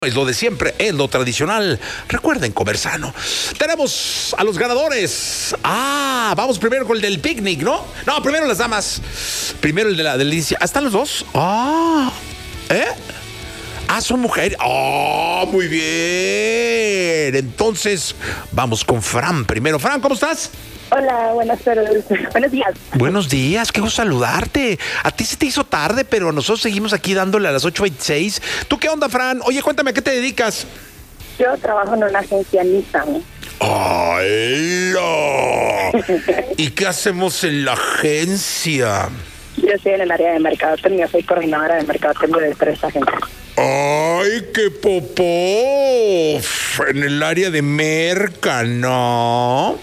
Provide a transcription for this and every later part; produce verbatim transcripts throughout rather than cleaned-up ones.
Es lo de siempre, es lo tradicional. Recuerden comer sano. Tenemos a los ganadores. Ah, vamos primero con el del picnic, ¿no? No, primero las damas. Primero el de la delicia. ¿Ah, están los dos? Ah, ¿eh? Ah, son mujeres. Ah, muy bien. Entonces, vamos con Fran primero. Fran, ¿cómo estás? Hola, buenas tardes. Buenos días. Buenos días, qué gusto saludarte. A ti se te hizo tarde, pero nosotros seguimos aquí dándole a las ocho veintiséis. ¿Tú qué onda, Fran? Oye, cuéntame, ¿a qué te dedicas? Yo trabajo en una agencia Nissan. ¡Ay, no! ¿Y qué hacemos en la agencia? Yo estoy en el área de mercadotecnia, soy coordinadora de mercadotecnia de tres agencias. ¡Ay, qué popó! En el área de merca, ¿no?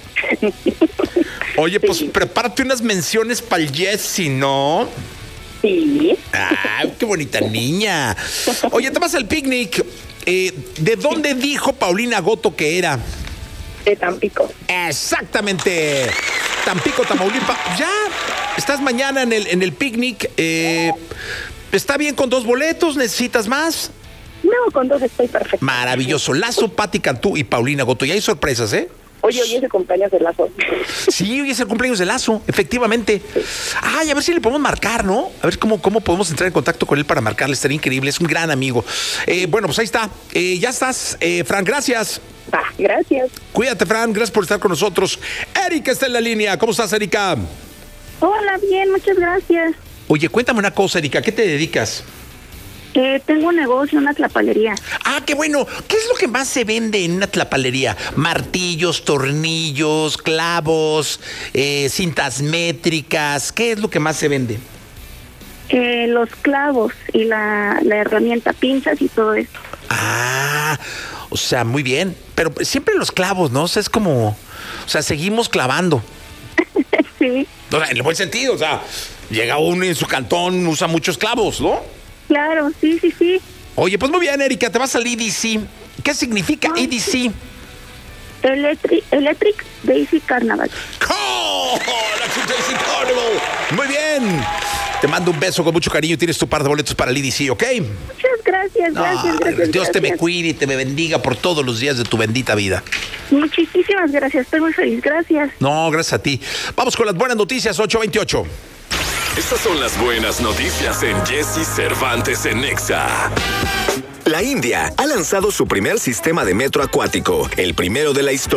Oye, pues sí. Prepárate unas menciones para el Jessy, ¿no? Sí. ¡Ay, qué bonita niña! Oye, te vas al picnic. Eh, ¿De dónde dijo Paulina Goto que era? De Tampico. Exactamente. Tampico, Tamaulipas. Ya estás mañana en el, en el picnic. Eh, ¿Está bien con dos boletos? ¿Necesitas más? No, con dos estoy perfecto. Maravilloso. Lazo, Pati Cantú y Paulina Goto. Y hay sorpresas, ¿eh? Oye, hoy es el cumpleaños de Lazo. Sí, hoy es el cumpleaños de Lazo, efectivamente. Ay, a ver si le podemos marcar, ¿no? A ver cómo, cómo podemos entrar en contacto con él para marcarle. Estaría increíble, es un gran amigo. Eh, bueno, pues ahí está. Eh, ya estás, eh, Fran, gracias. Va, gracias. Cuídate, Fran, gracias por estar con nosotros. Erika está en la línea. ¿Cómo estás, Erika? Hola, bien, muchas gracias. Oye, cuéntame una cosa, Erika, ¿a qué te dedicas? Eh, tengo un negocio, una tlapalería. Ah, qué bueno. ¿Qué es lo que más se vende en una tlapalería? Martillos, tornillos, clavos, eh, cintas métricas. ¿Qué es lo que más se vende? Eh, los clavos y la, la herramienta, pinzas y todo esto. Ah, o sea, muy bien. Pero siempre los clavos, ¿no? O sea, es como... O sea, seguimos clavando. Sí. O sea, en el buen sentido, o sea, llega uno y en su cantón usa muchos clavos, ¿no? Claro, sí, sí, sí. Oye, pues muy bien, Erika, te vas al E D C. ¿Qué significa Ay. E D C? Electric, Electric Daisy Carnival. ¡Oh! Electric Daisy Carnival. Muy bien. Te mando un beso con mucho cariño. Tienes tu par de boletos para el E D C, ¿ok? Muchas gracias, No, gracias, gracias. Dios gracias. te me cuide y te me bendiga por todos los días de tu bendita vida. Muchísimas gracias, estoy muy feliz, gracias. No, gracias a ti. Vamos con las buenas noticias, ocho veintiocho. Estas son las buenas noticias en Jessy Cervantes en Nexa. La India ha lanzado su primer sistema de metro acuático, el primero de la historia.